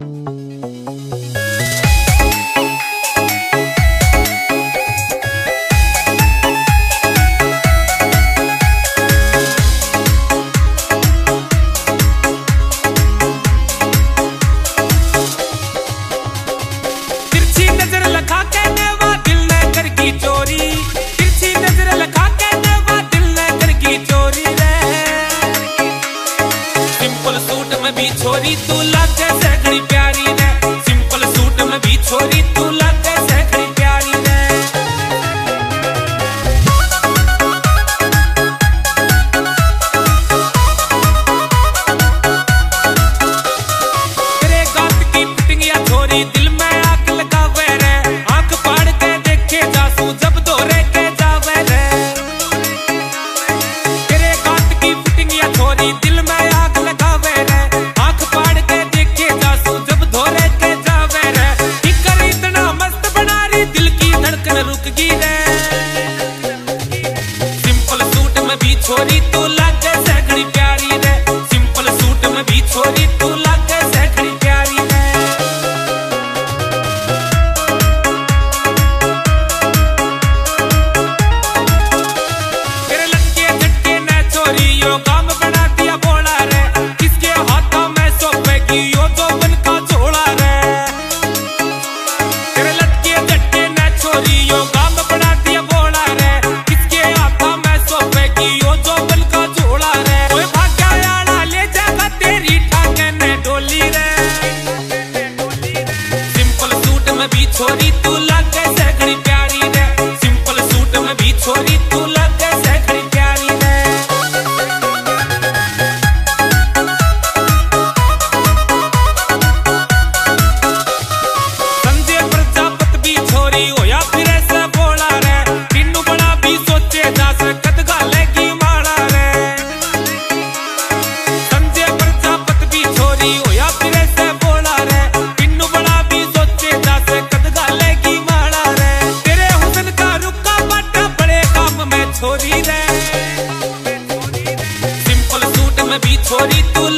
छोरी तू लागे सगड़ी प्यारी ने, सिंपल सूट में भी छोरी तू लागे सगड़ी प्यारी ने। तेरे गात की फिटिंगिया छोरी दिल में आग लगावे रे, आंख फाड़ के देखे जासू जब दौरे के जावे रे। तेरे गात की फिटिंगिया छोरी दिल में आग लगावे रे, रुक गई रे। सिंपल सूट में भी छोरी तू लागे सगड़ी प्यारी रे, सिंपल सूट में भी छोरी तू लागे सगड़ी प्यारी रे। तेरे लटके झटके ने छोरी यो काम बना दिया बोला रे, किसके हाथों में सौंपेगी यो जोबन का झोला रे। तेरे लटके झटके ने छोरी यो काम बना दिया बोला रे, किसके हाथों में सौंपेगी यो जोबन का झोला रे। कोई भाग्या यारा ले जाएगा तेरी टांगे ने डोली रे। सिंपल सूट में भी छोरी तू लागे सगड़ी प्यारी रे, सिंपल सूट में भी छोरी तू लागे सगड़ी प्यारी रे। संजय प्रजापत भी छोरी होया फिर ऐसे बोला रे, तीनू बड़ा भी सोचे जा सकत गालेगी माड़ा रे। संजय प्रजापत भी छोरी होया फिर ऐसे बोला रे, तीनू बड़ा भी सोचे जा सकत गालेगी माड़ा रे। तेरे हुस्न का रुका बाटा बड़े काम में छोरी रे, सिंपल सूट में भी छोरी तू